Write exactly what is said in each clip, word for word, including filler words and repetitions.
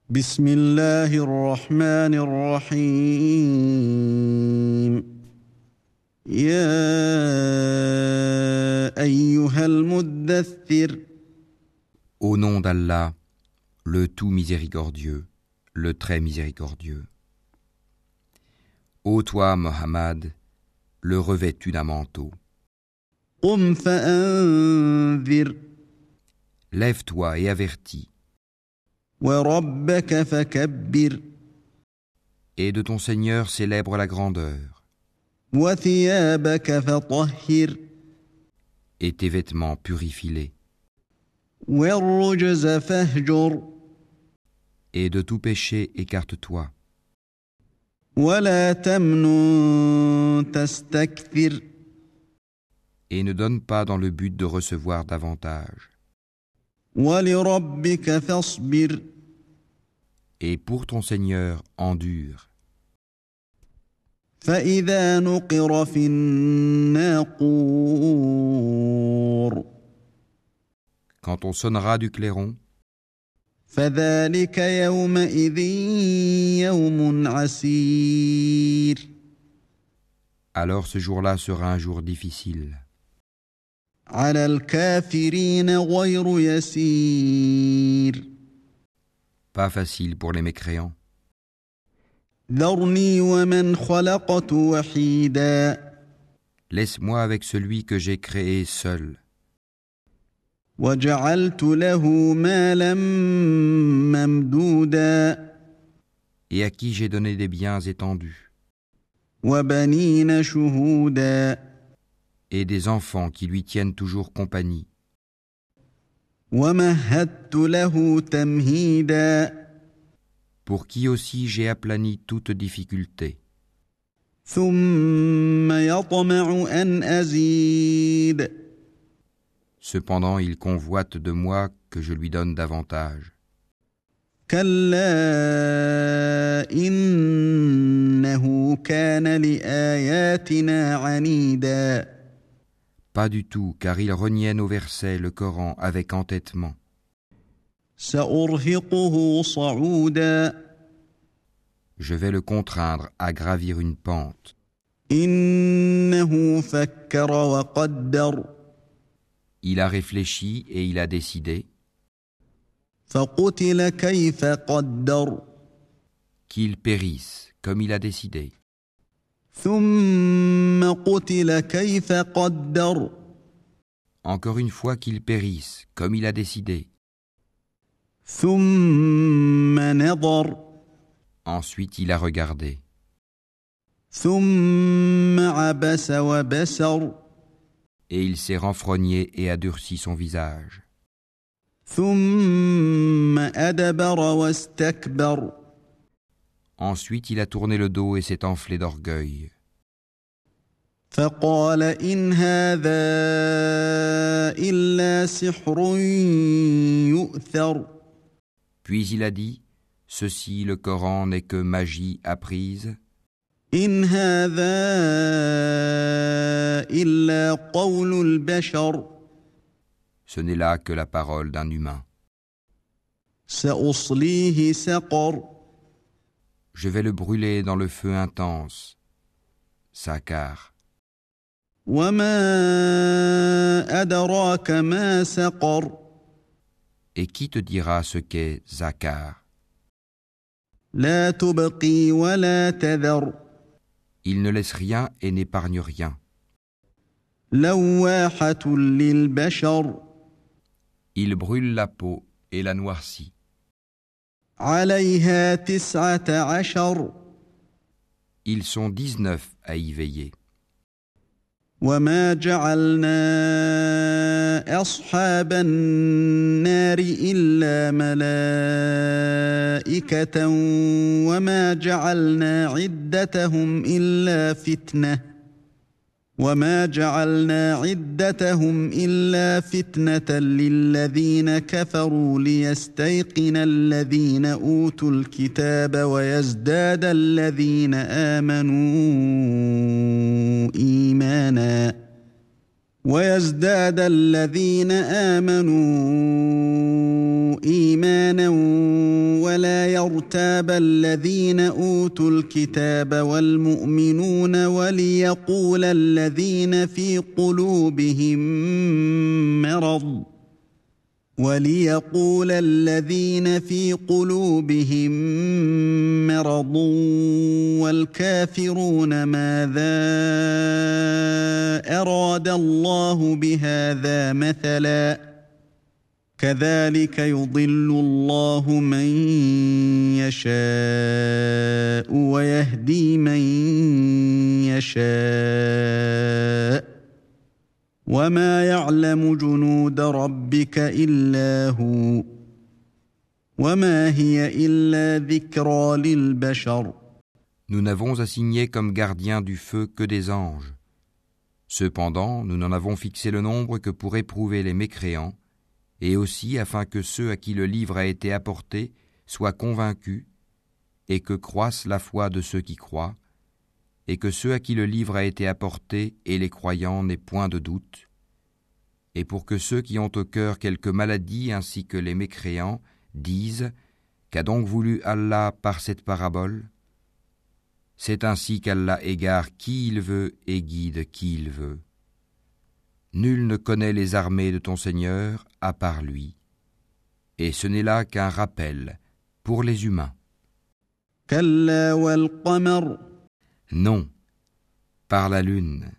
بسم الله الرحمن الرحيم يا أيها المدثر Au nom d'Allah, le tout miséricordieux, le très miséricordieux. Ô toi, Mohammed, le revêtu d'un manteau. قم فأنذر Lève-toi et avertis, وربك فكبر et de ton Seigneur célèbre la grandeur, وثيابك فطهر et tes vêtements purifie-les, والرجز فاهجر et de tout péché écarte-toi, ولا تمنن تستكثر et ne donne pas dans le but de recevoir davantage. ولربك فاصبر Et pour ton Seigneur, endure. فإذا نقر في الناقور Quand on sonnera du clairon, فذلك يومئذ يوم عسير alors ce jour-là sera un jour difficile. على الكافرين غير يسير Pas facile pour les mécréants. ذرني ومن خلقت وحيدا Laisse-moi avec celui que j'ai créé seul, وجعلت له مالا ممدودا et à qui j'ai donné des biens étendus, وبنين شهودا et des enfants qui lui tiennent toujours compagnie. ومهدت له تمهيدا Pour qui aussi j'ai aplani toute difficulté. ثم يطمع أن أزيد Cependant, il convoite de moi que je lui donne davantage. كلا إنه كان لآياتنا عنيدا Pas du tout, car il reniait nos versets, le Coran, avec entêtement. سأرهقه صعودا Je vais le contraindre à gravir une pente. إنه فكر وقدر Il a réfléchi et il a décidé فقتل كيف قدر qu'il périsse, comme il a décidé. ثم قتل كيف قدر Encore une fois qu'il périsse, comme il a décidé. ثم نظر Ensuite il a regardé. ثم عبس وبسر Et il s'est renfrogné et a durci son visage. ثم أدبر واستكبر Ensuite il a tourné le dos et s'est enflé d'orgueil. فقال إن هذا إلا سحر يؤثر Puis il a dit, ceci, le Coran, n'est que magie apprise. إن هذا إلا قول البشر Ce n'est là que la parole d'un humain. سأصليه سقر Je vais le brûler dans le feu intense. Sakar. وما أدراك ما سقر Et qui te dira ce qu'est Zakar? لا تبقي ولا تذر Il ne laisse rien et n'épargne rien. لواحة للبشر Il brûle la peau et la noircit. عليها تسعة عشر Ils sont dix-neuf à y veiller. وما جعلنا أصحاب النار إلا ملائكة وما جعلنا عدتهم إلا فتنة وما جعلنا عدتهم إلا فتنة للذين كفروا ليستيقن الذين أوتوا الكتاب ويزداد الذين آمنوا إيمانا ويزداد الذين آمنوا إيمانا ولا يرتاب الذين أوتوا الكتاب والمؤمنون وليقول الذين في قلوبهم مرض وليقول الذين في قلوبهم مرض والكافرون ماذا أراد الله بهذا مثلا كذلك يضل الله من يشاء ويهدي من يشاء وما يعلم جنود ربك إلا هو وما هي إلا ذكرى للبشر. Nous n'avons assigné comme gardiens du feu que des anges. Cependant, nous n'en avons fixé le nombre que pour éprouver les mécréants, et aussi afin que ceux à qui le livre a été apporté soient convaincus, et que croisse la foi de ceux qui croient, et que ceux à qui le livre a été apporté et les croyants n'aient point de doute, et pour que ceux qui ont au cœur quelque maladie ainsi que les mécréants disent « Qu'a donc voulu Allah par cette parabole ?» C'est ainsi qu'Allah égare qui il veut et guide qui il veut. Nul ne connaît les armées de ton Seigneur à part lui, et ce n'est là qu'un rappel pour les humains. Non, par la lune,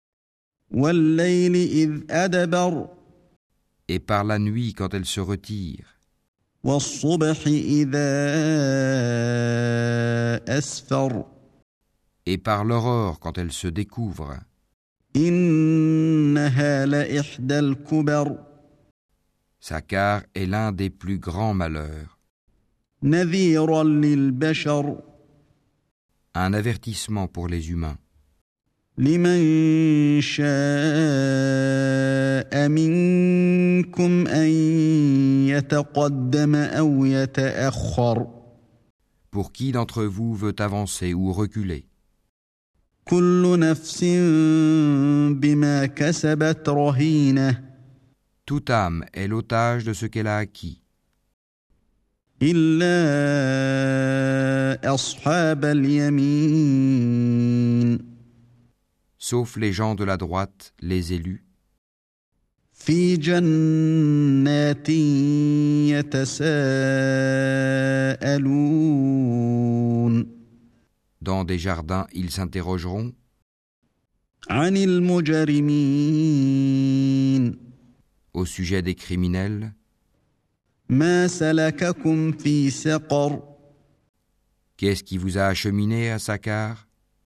et par la nuit quand elle se retire, et par l'aurore quand elle se découvre. Sa car est l'un des plus grands malheurs, un avertissement pour les humains. Pour qui d'entre vous veut avancer ou reculer? Toute âme est l'otage de ce qu'elle a acquis. Sauf les gens de la droite, les élus. Dans des jardins, ils s'interrogeront au sujet des criminels. Qu'est-ce qui vous a acheminé à Sakar?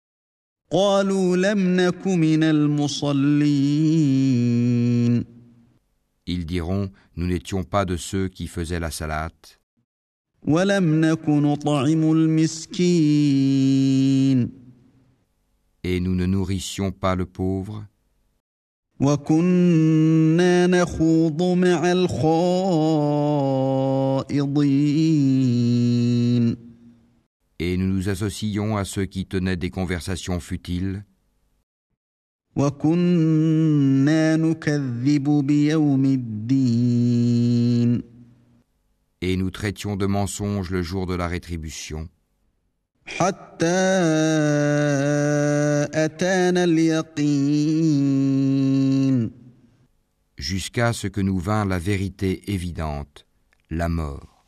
Ils diront, nous n'étions pas de ceux qui faisaient la salate. Et nous ne nourrissions pas le pauvre. Et nous nous associons à ceux qui tenaient des conversations futiles. Et nous traitions de mensonges le jour de la rétribution. Jusqu'à ce que nous vînt la vérité évidente, la mort.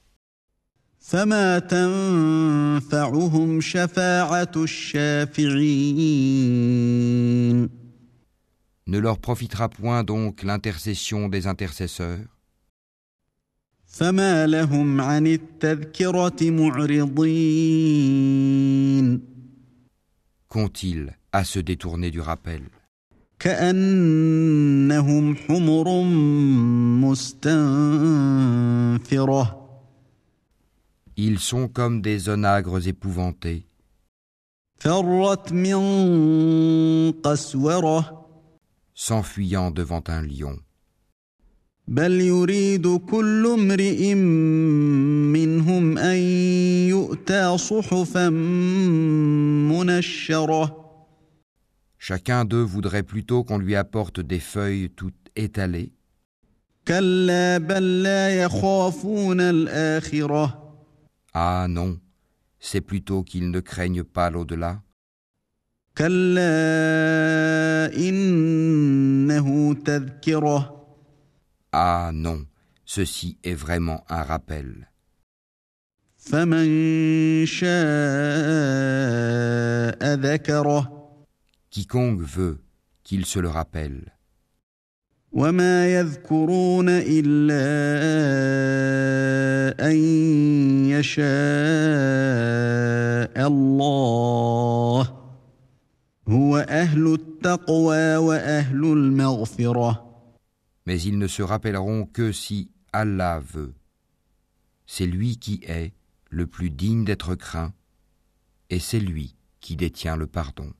Ne leur profitera point donc l'intercession des intercesseurs. Qu'ont-ils à se détourner du rappel? Ils sont comme des onagres épouvantés, s'enfuyant devant un lion. بل يريد كل امرئ منهم أن يؤتى صحفا منشرة. Chacun d'eux voudrait plutôt qu'on lui apporte des feuilles toutes étalées. كلا بل لا يخافون الآخرة Ah non, c'est plutôt qu'ils ne craignent pas l'au-delà. كلا إنه تذكرة Ah non, ceci est vraiment un rappel. فمن شاء ذكره Quiconque veut qu'il se le rappelle. وما يذكرون إلا أن يشاء الله هو أهل التقوى وأهل المغفرة. Mais ils ne se rappelleront que si Allah veut. C'est lui qui est le plus digne d'être craint, et c'est lui qui détient le pardon.